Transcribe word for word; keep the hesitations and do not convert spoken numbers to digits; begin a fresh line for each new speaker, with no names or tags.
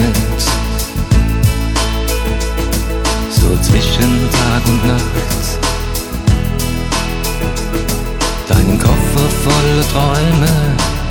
mit. So zwischen Tag und Nacht. Deinen Koffer voller Träume